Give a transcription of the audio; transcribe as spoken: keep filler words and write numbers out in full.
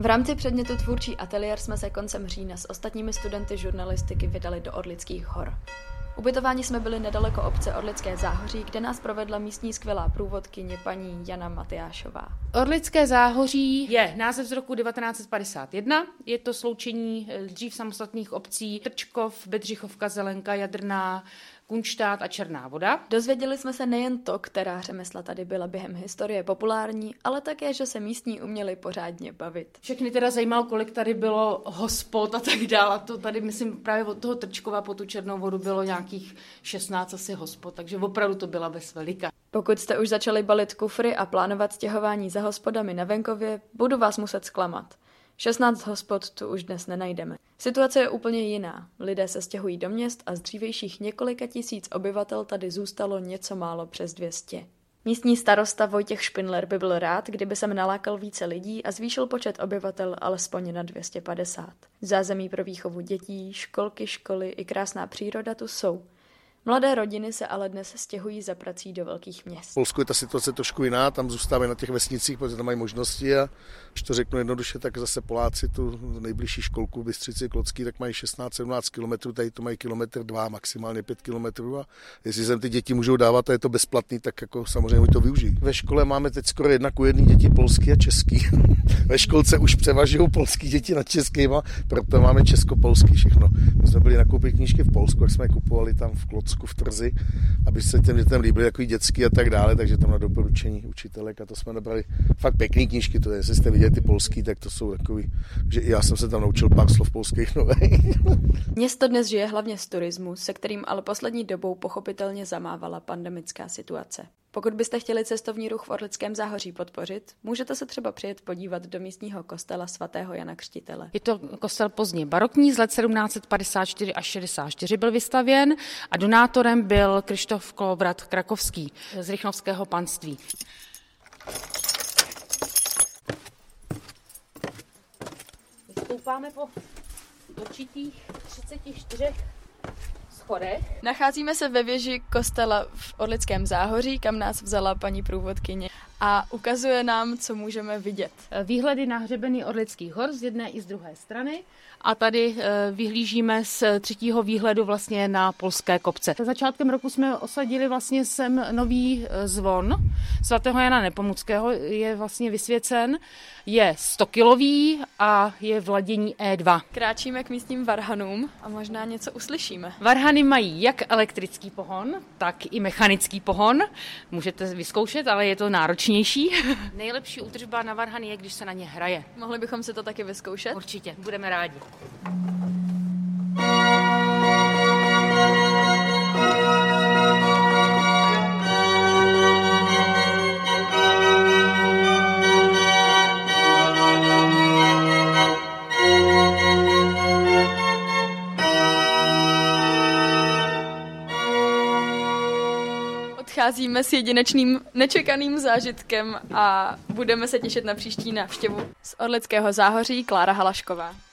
V rámci předmětu Tvůrčí ateliér jsme se koncem října s ostatními studenty žurnalistiky vydali do Orlických hor. Ubytováni jsme byli nedaleko obce Orlické Záhoří, kde nás provedla místní skvělá průvodkyně paní Jana Matyášová. Orlické Záhoří je název z roku devatenáct set padesát jedna. Je to sloučení dřív samostatných obcí Trčkov, Bedřichovka, Zelenka, Jadrná, Kunštát a Černá Voda. Dozvěděli jsme se nejen to, která řemesla tady byla během historie populární, ale také, že se místní uměli pořádně bavit. Všechny teda zajímalo, kolik tady bylo hospod a tak dále. To tady, myslím, právě od toho Trčkova po tu Černou Vodu bylo nějakých šestnáct asi hospod, takže opravdu to byla bez velika. Pokud jste už začali balit kufry a plánovat stěhování za hospodami na venkově, budu vás muset zklamat. šestnáct hospod tu už dnes nenajdeme. Situace je úplně jiná. Lidé se stěhují do měst a z dřívějších několika tisíc obyvatel tady zůstalo něco málo přes dvě stě. Místní starosta Vojtěch Špindler by byl rád, kdyby sem nalákal více lidí a zvýšil počet obyvatel alespoň na dvě stě padesát. Zázemí pro výchovu dětí, školky, školy i krásná příroda tu jsou. Mladé rodiny se ale dnes stěhují za prací do velkých měst. V Polsku je ta situace trošku jiná, tam zůstávají na těch vesnicích, protože tam mají možnosti a když to řeknu jednoduše, tak zase Poláci tu nejbližší školku v Bystřici Klocký, tak mají šestnáct sedmnáct kilometrů, tady to mají kilometr dva, maximálně pět kilometrů a jestli sem ty děti můžou dávat a je to bezplatný, tak jako samozřejmě to využijí. Ve škole máme teď skoro jedna ku jedný děti polský a český. Ve školce už převažují polský děti nad českýma, proto máme česko-polský všechno. My jsme byli nakoupit knížky v Polsku, jak jsme je kupovali tam v Klocku, v Trzi, aby se těm dětem líbily takový dětský a tak dále, takže tam na doporučení učitelek a to jsme dobrali fakt pěkný knížky, to je, jestli jste viděli ty polský, tak to jsou takový, že i já jsem se tam naučil pár slov polských nových. Město dnes žije hlavně z turismu, se kterým ale poslední dobou pochopitelně zamávala pandemická situace. Pokud byste chtěli cestovní ruch v Orlickém Záhoří podpořit, můžete se třeba přijet podívat do místního kostela svatého Jana Křtitele. Je to kostel pozdně barokní, z let sedmnáct set padesát čtyři až šedesát čtyři byl vystavěn a donátorem byl Krištof Kolovrat Krakovský z Rychnovského panství. Vystoupáme po určitých třiceti čtyřech schodech. Nacházíme se ve věži kostela v Orlickém Záhoří, kam nás vzala paní průvodkyně a ukazuje nám, co můžeme vidět. Výhledy na hřebeny Orlických hor z jedné i z druhé strany a tady vyhlížíme z třetího výhledu vlastně na polské kopce. Začátkem roku jsme osadili vlastně sem nový zvon svatého Jana Nepomuckého, je vlastně vysvěcen, je stokilový a je v ladění E dva. Kráčíme k místním varhanům a možná něco uslyšíme. Varhany mají jak elektrický pohon, tak i mechanický pohon. Můžete vyzkoušet, ale je to náročnější. Nejlepší údržba na varhany je, když se na ně hraje. Mohli bychom si to taky vyzkoušet? Určitě, budeme rádi. Odcházíme s jedinečným nečekaným zážitkem a budeme se těšit na příští návštěvu. Z Orlického Záhoří Klára Halašková.